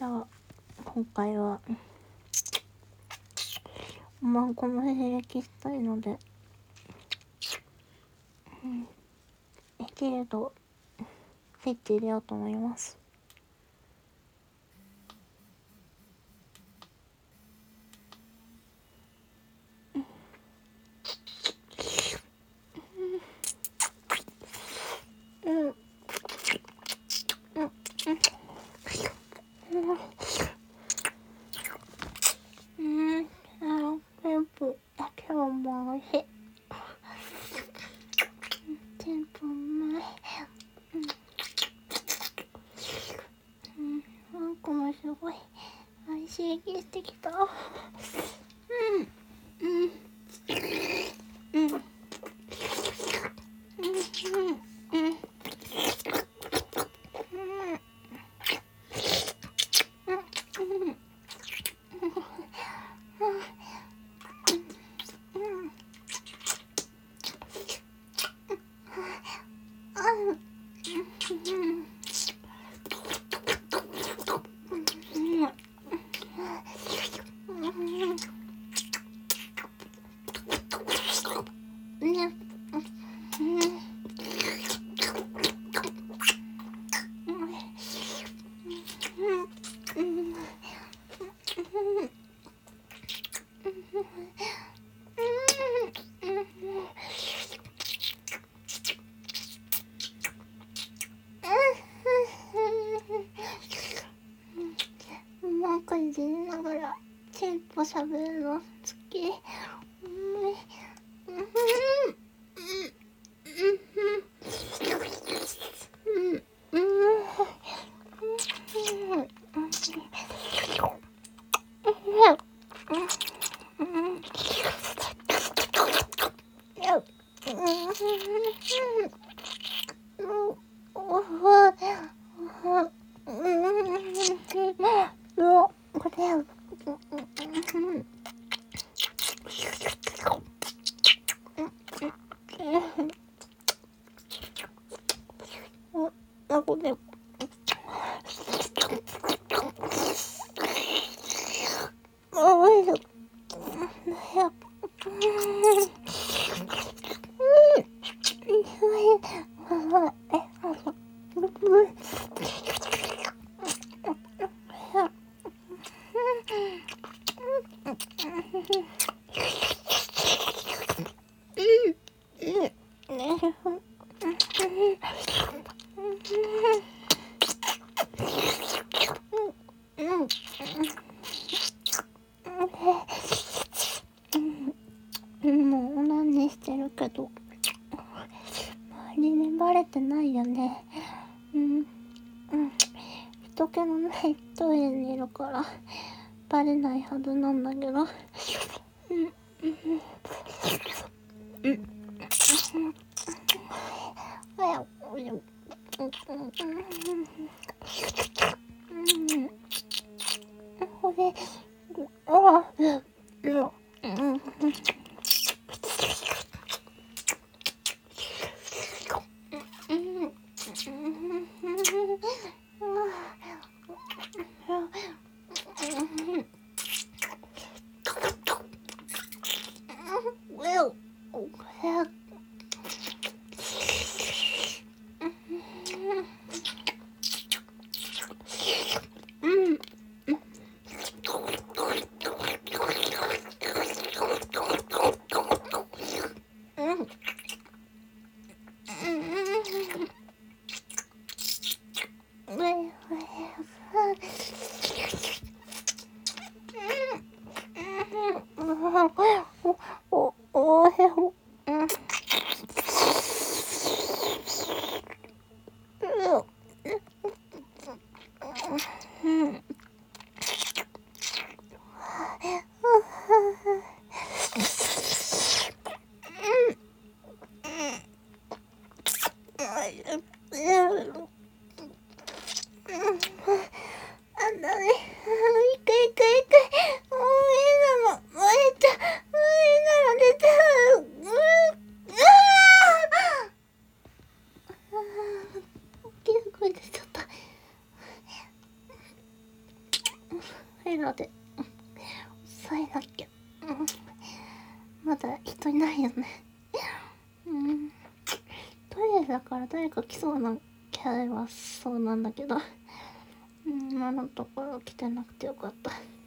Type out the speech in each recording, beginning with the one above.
じゃあ今回はおまんこの兵役したいので、できるとスイッチ入れようと思います。全部だけはもうおいしい。全部うまい。なんかもすごい刺激してきた。なんかいじりながらテンポしゃべるの好き。もう何してるけど周りにバレてないよね。人気のないトイレにいるからバレないはずなんだけど。 イレで抑えなきゃ。まだ人いないよね。トイレだから誰か来そうな気配はそうなんだけど、今のところ来てなくてよかった。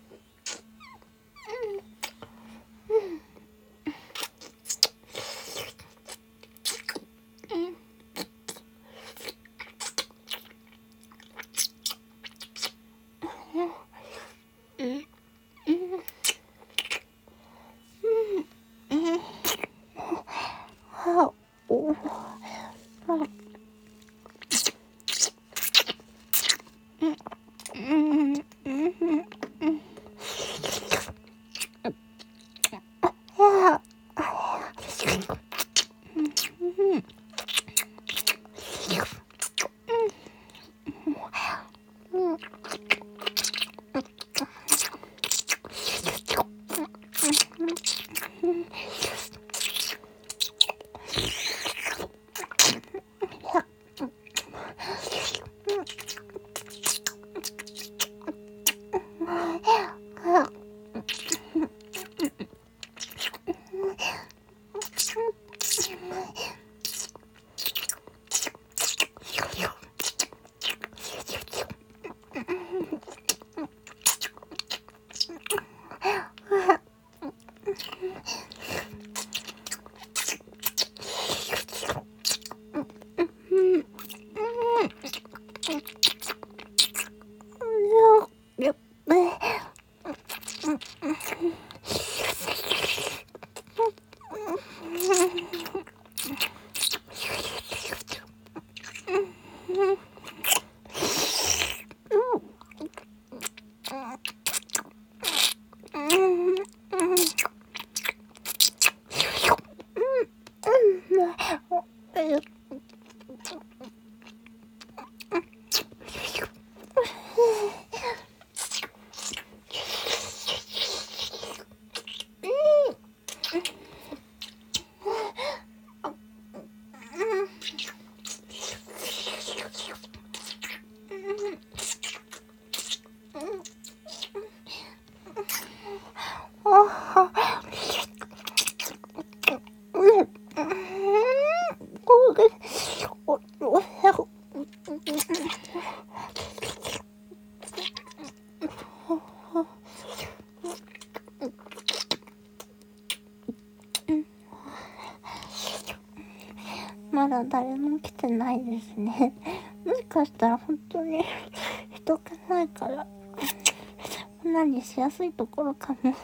まだ誰も来てないですね。もしかしたら本当に人がないから何しやすいところかも。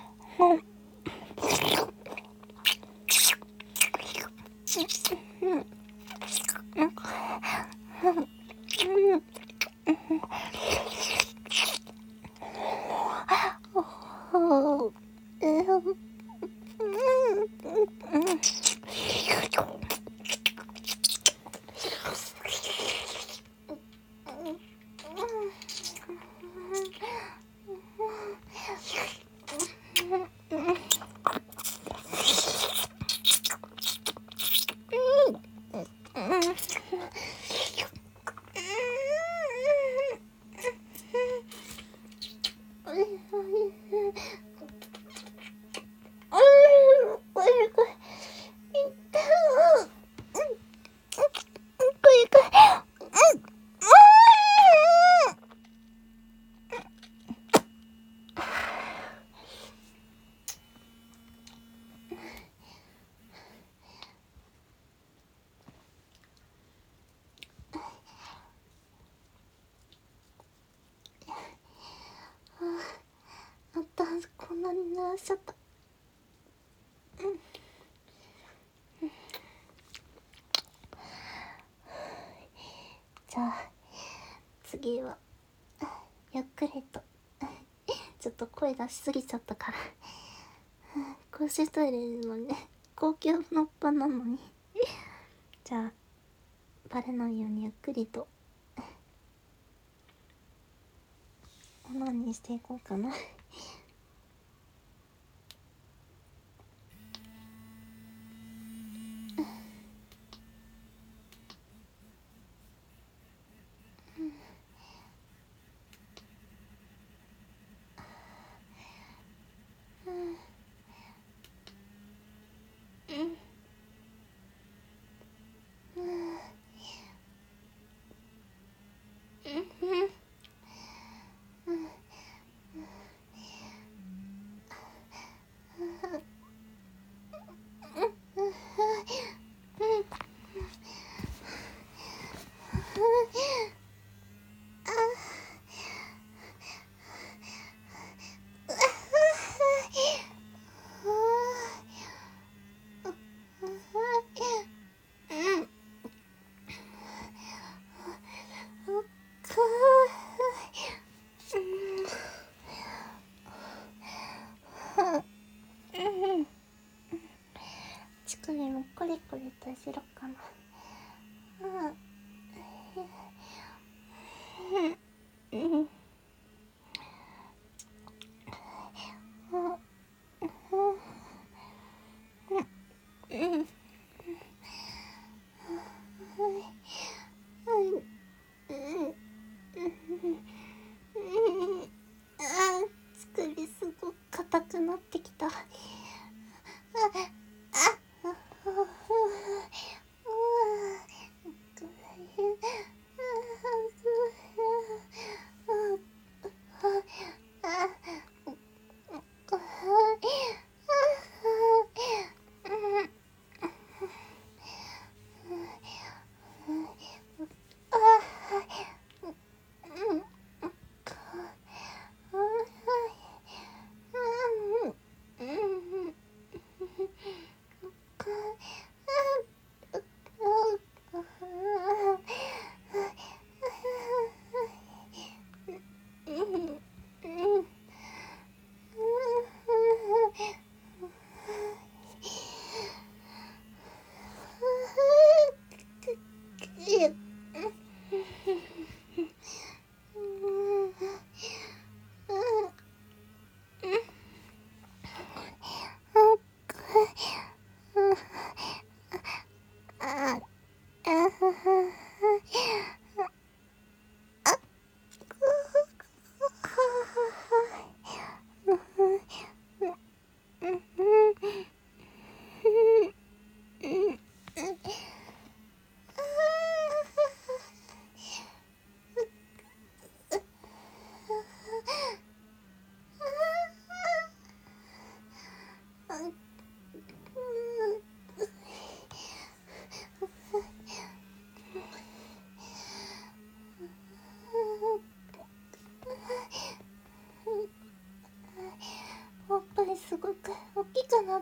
こんなに鳴らしちゃった。じゃあ次はゆっくりとちょっと声出しすぎちゃったから公衆トイレのね公共の場なのにじゃあバレないようにゆっくりとオナニーしていこうかな。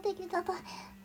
的だと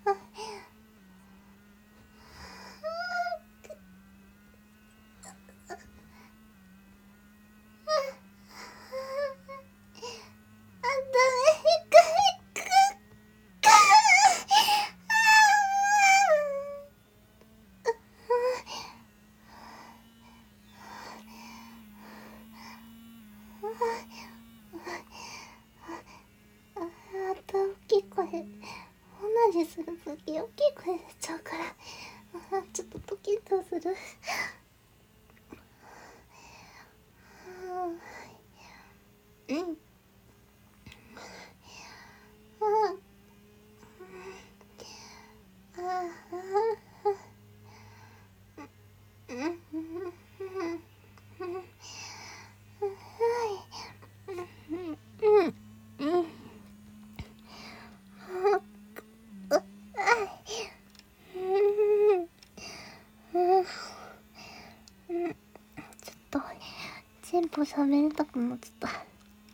するとき大きい声出ちゃうからちょっとドキッとするうん全部喋りたくなっちゃった。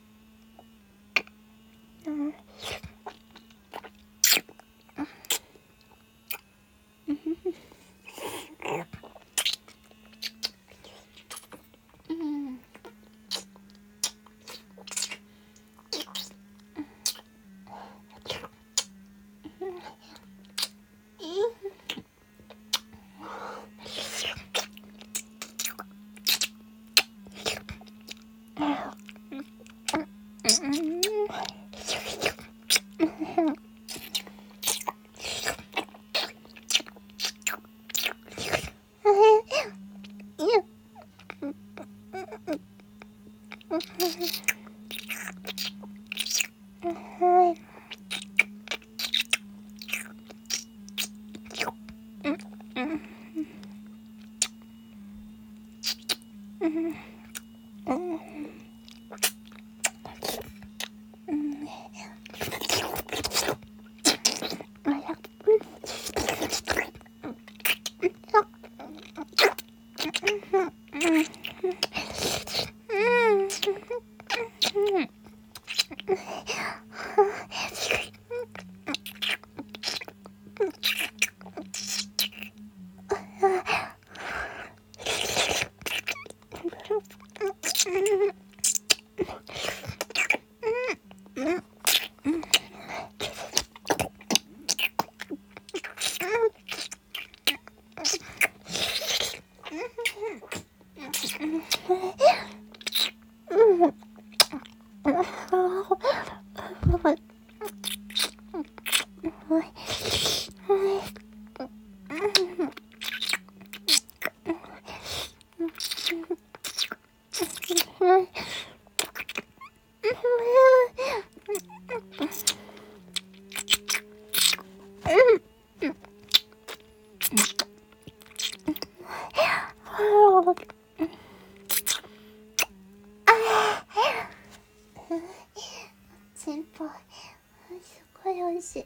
先輩、すごい美味しい。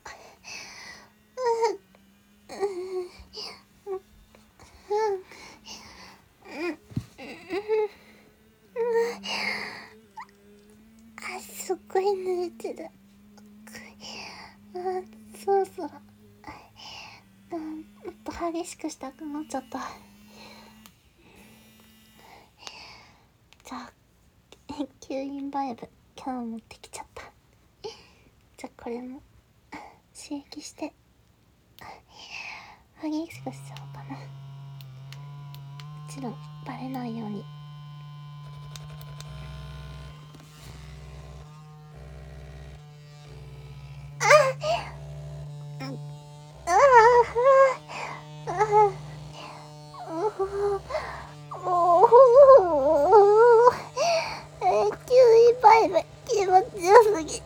すっごい濡れてる。そろそろもっと激しくしたくなっちゃった。じゃあ吸引バイブ今日持ってきちゃった。じゃあこれも刺激して激しくしちゃおうかな。もちろんバレないように。気持ちよすぎ。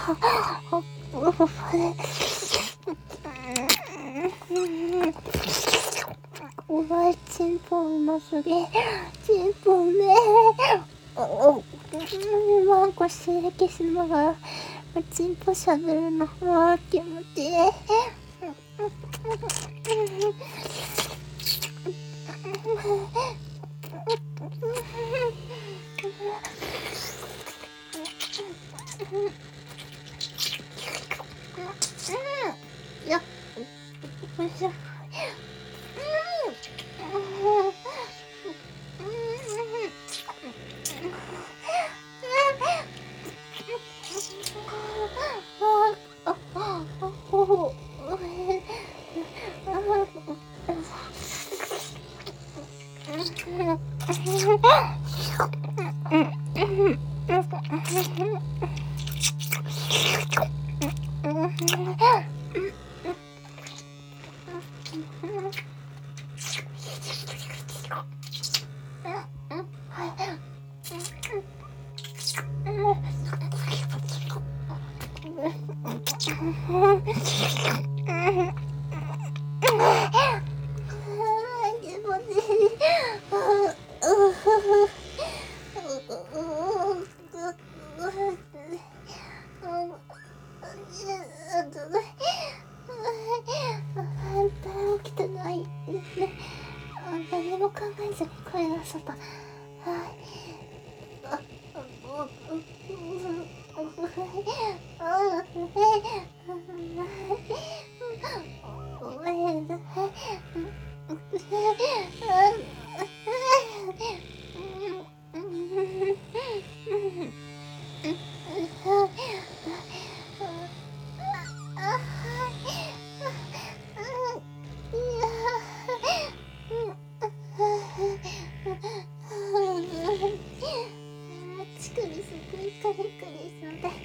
お前チンポうますげえ。チンポねマンコ刺激しながらチンポしゃべるの気持ちいい。いや、おいしい。起きてないですね。何も考えずに声出しちゃった。乳首すごいカリカリそうで。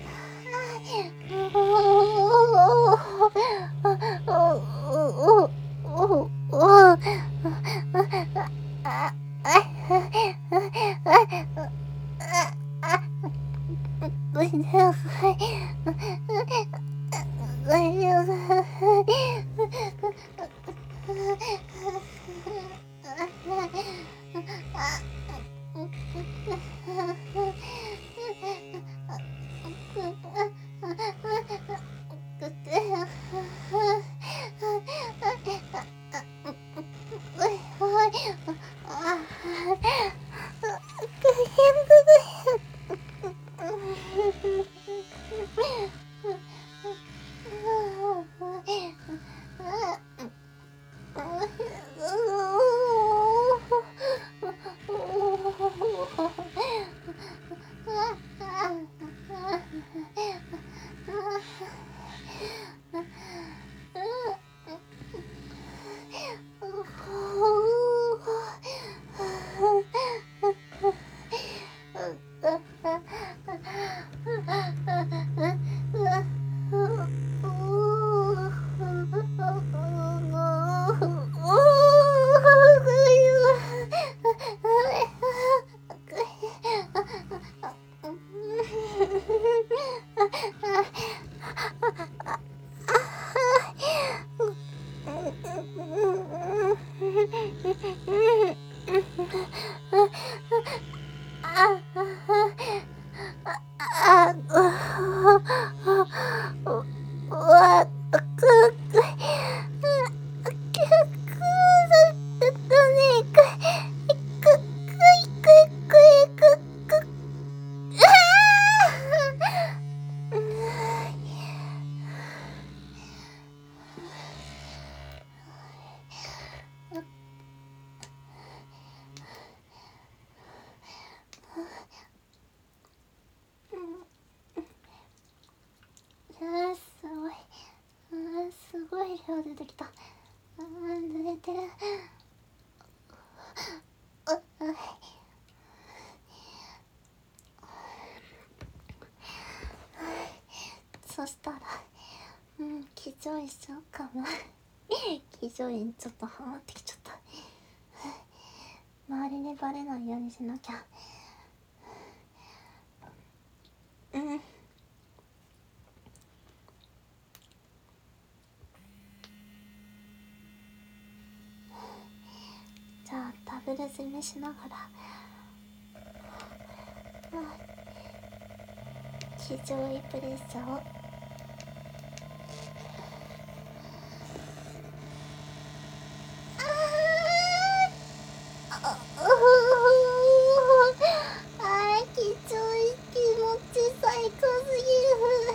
すごい量出てきた。濡れてる。そしたら騎乗位しようかな。騎乗位にちょっとハマってきちゃった。周りにバレないようにしなきゃ。 ぐる攻めしながら非常にプレッシャーをきちょい気持ち最高すぎる。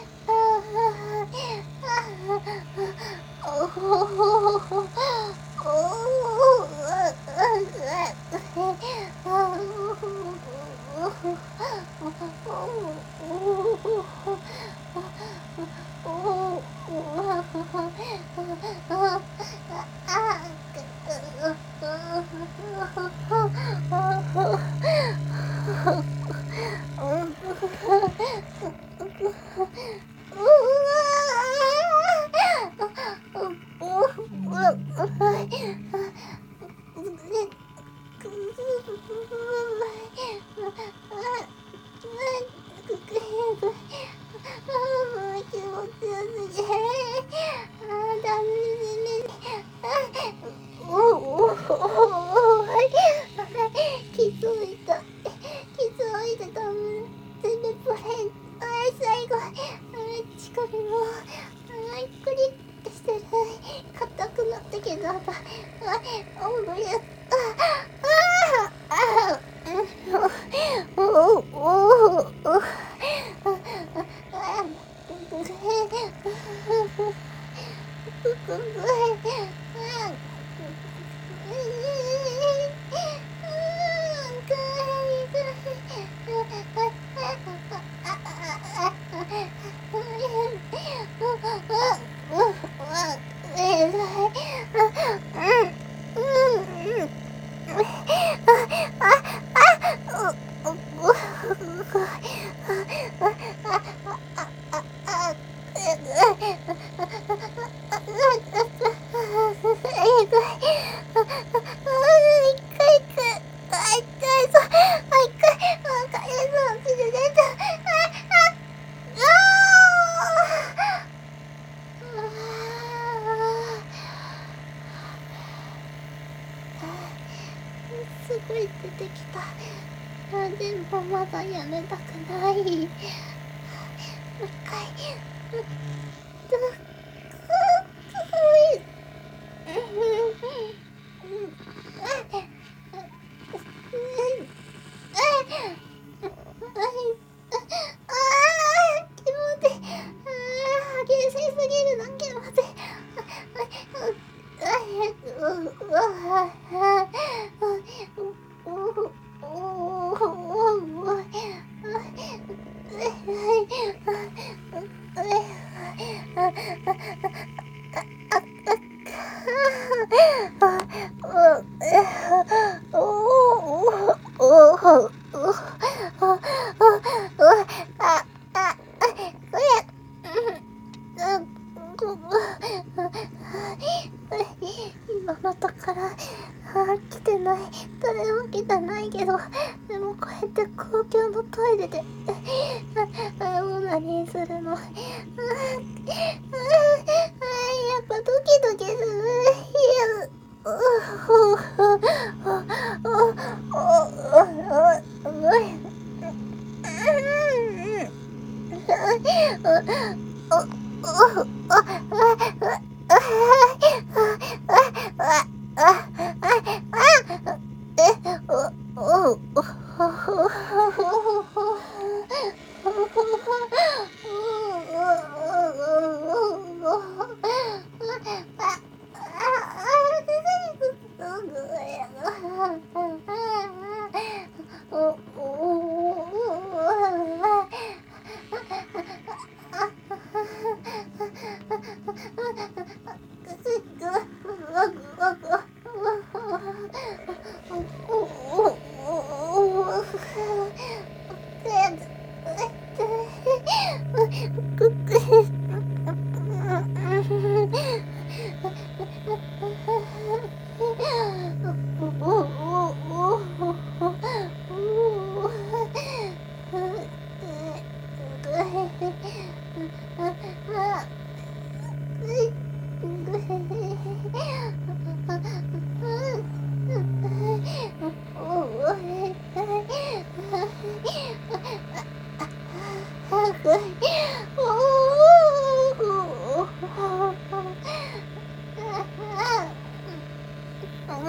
すごい出てきた。でもまだやめたくない。もう一回。今のところ来てない。誰も来てないけど、でもこうやって公共のトイレでオナニーするのやっぱドキドキする。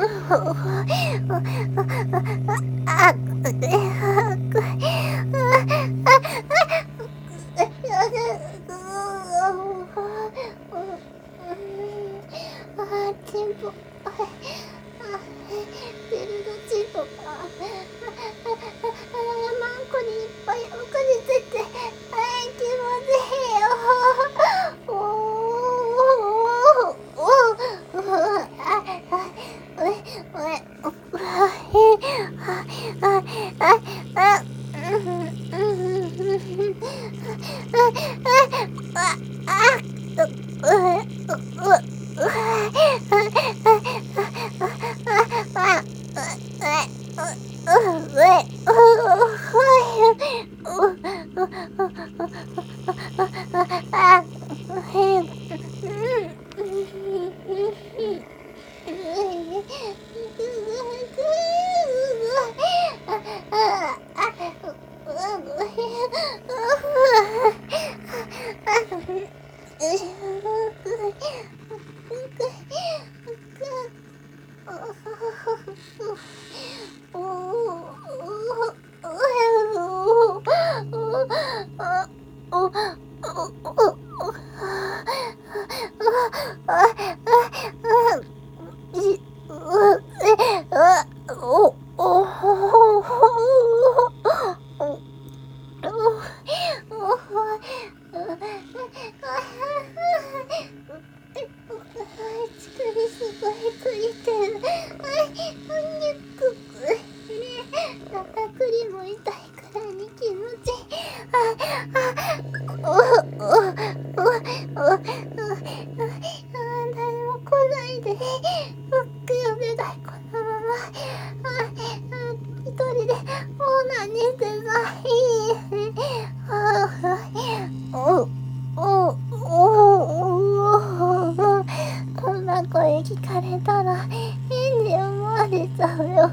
聞かれたら変に思われちゃうよ。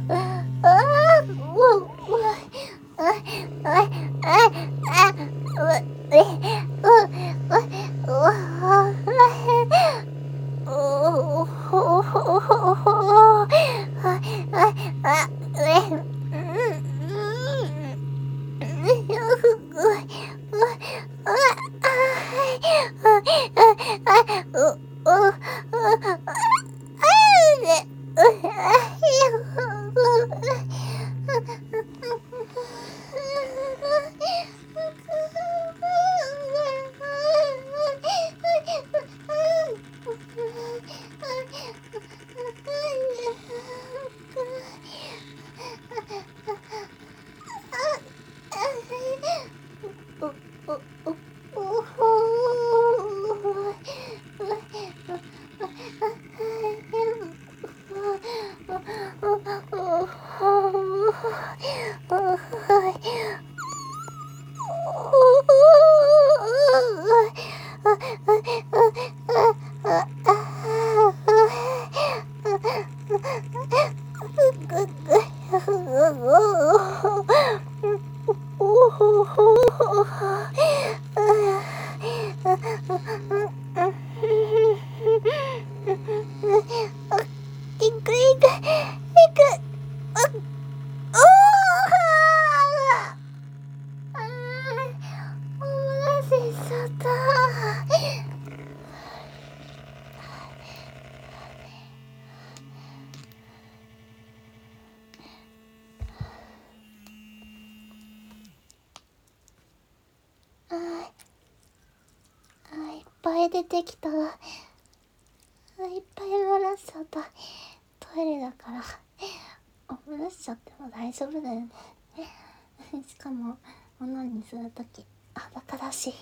いっぱい出てきた。いっぱい漏らしちゃった。トイレだから漏らしちゃっても大丈夫だよね。しかもオナニーするとき裸だし。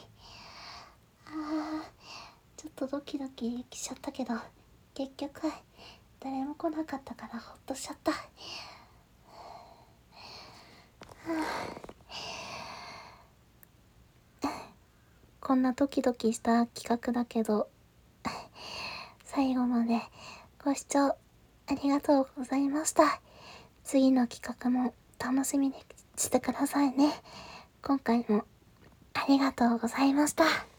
ちょっとドキドキしちゃったけど、結局誰も来なかったからほっとしちゃった。こんなドキドキした企画だけど最後までご視聴ありがとうございました。次の企画も楽しみにしてくださいね。今回もありがとうございました。